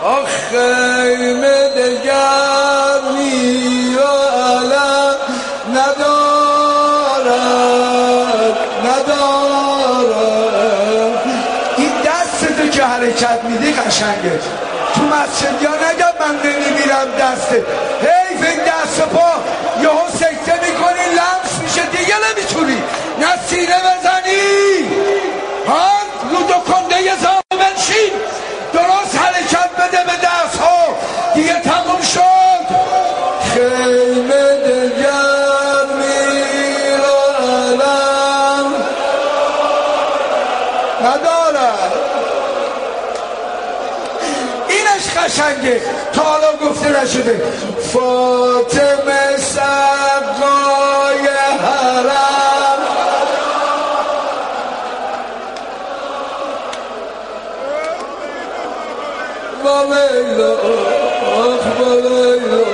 خیمه دگر میر و علم ندارد این دستتو که حرکت میدی قشنگه تو مسجد یا نگم من نمیبینم دسته حیف این دست و پا یهو سکته میکنی لمس میشه دیگه نمیتونی نه سینه بزنی ها رو دو کنده زامن شین درست حرکت بده به دست ها دیگه تموم شد خیمه دگر میر و علم ندارد اینش قشنگه تا حالا گفته نشده فاطمه سقای حرم با لیلا آخ با لیلا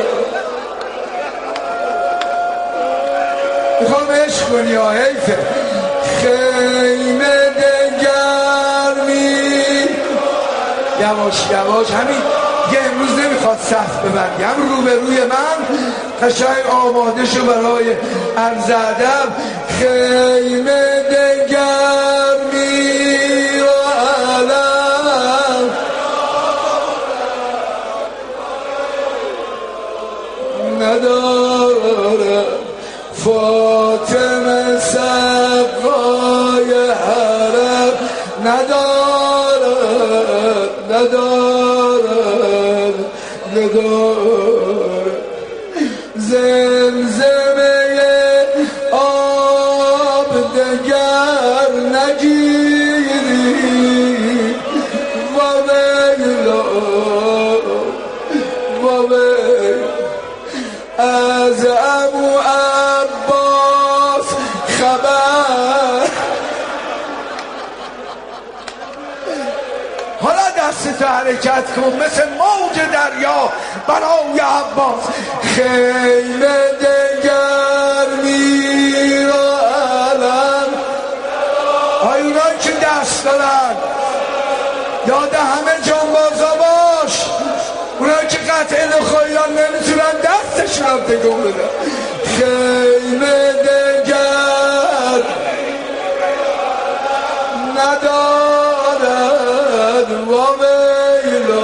میخوام عشق کنی ها حیفه خیمه دگر میر یواش همین یه امروز نمیخواد صف ببندی هم روبروی من قشنگ آماده شو برای عرض ادب خیمه دگر میر و علم نداره فاطمه سقای حرم نداره زمزمه آب دگر نگیری و ویلا از ابو عباس خبر حالا دستتو حرکت کن مثل موج دریا برای عباس خیمه دگر میر و علم اونایی که دست دارن یاد همه جانبازا باش اونایی که قطع نخواهیان نمیتونن دستشون هم تکون بدن خیمه دگر ندارد و ویلا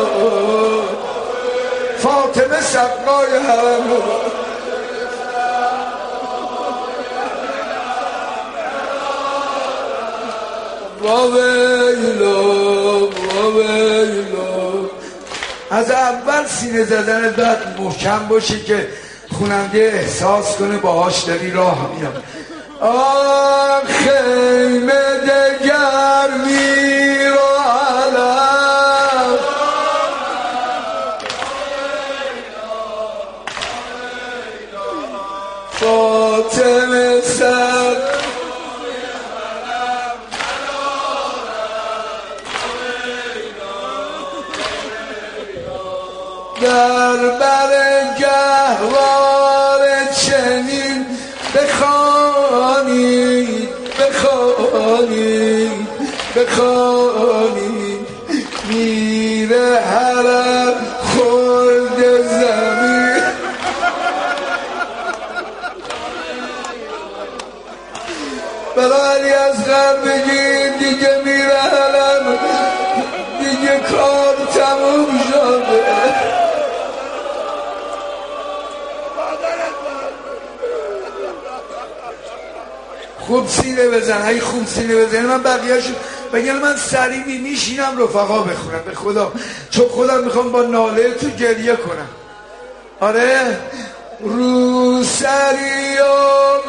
فاطمه سقای حرم و ویلا از اول سینه زدن بعد محکم باشی که خوننده احساس کنه باهاش داری راه میاد خیمه دگر میر و علم فاطمه سر در بر گهوار چنین بخوانید میره حرم خورد زمین برای از غر بگید دیگه میره حرم دیگه کار تموم شده خوب سینه بزن هی خوب سینه بزن من بقیه‌شو بگم من سریع میشینم رفقا بخونم به خدا چون خودم میخوام با ناله تو گریه کنم آره رو سری و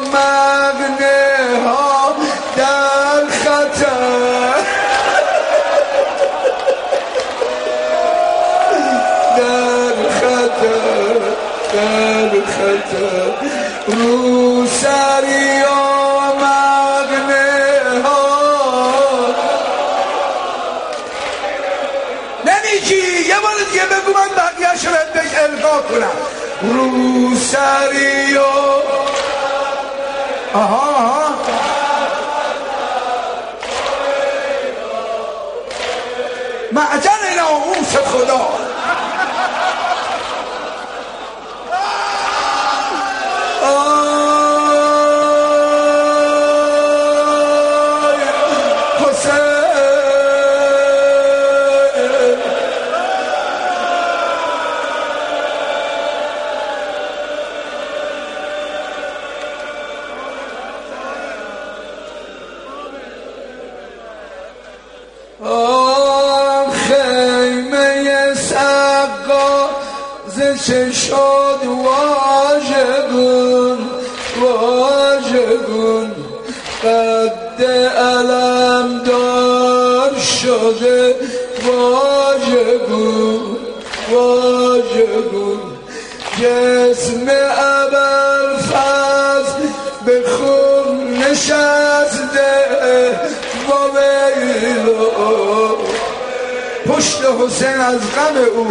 مغنه ها در خطر در خطر رو سری و مغنه ها نمیگی یه بار دیگه بگو من بقیه شو بهش القا کنم رو سری و آها معجن ناموس خدا چه شد واژگون واژگون قد علم دار شده واژگون واژگون جسم ابوالفضل به خون نشسته و ویلو پشت حسین از غم او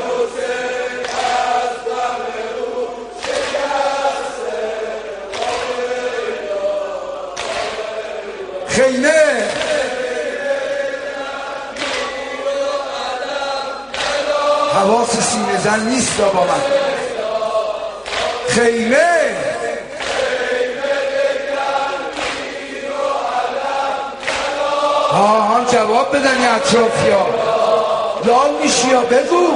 خیمه حواس سینه زن نیست با من خیمه هم جواب بدنی اطرافی ها لال میشی ها بگو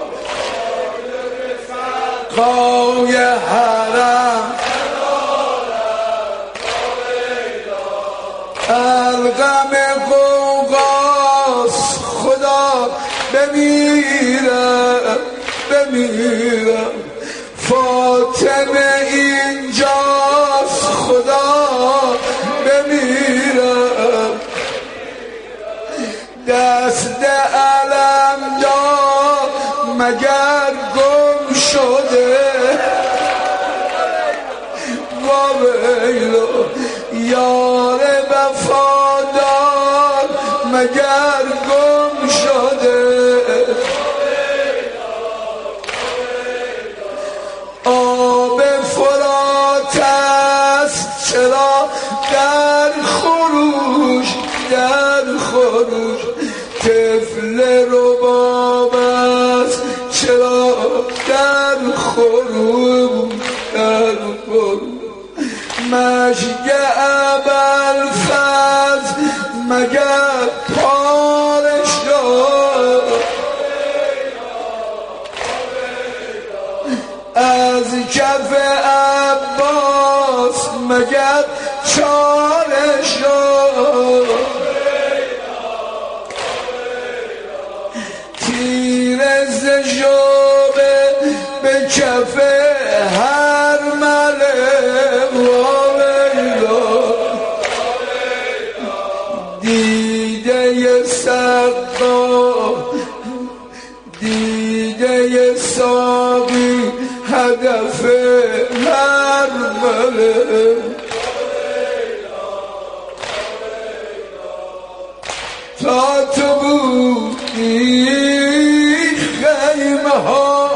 قای حرم الغم قوقاس خدا بمیرم بمیرم فاطمه اینجاست خدا بمیرم دست علم داد مگر گم شده و ویلو یار وفادار مگر گم شده آب فرات است چرا در خروش در خروش طفل رباب است چرا در خروش در خروش مشک ابوالفضل مگر پاره شد از کف عباس مگر چاره شد تیر ز ژوبه به کف هر ملک دیده ساقی هدف هر ملک تا تو بودی خیمه ها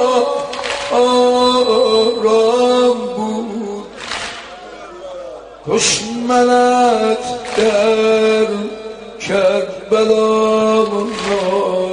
آرام بود دشمنت در کربلا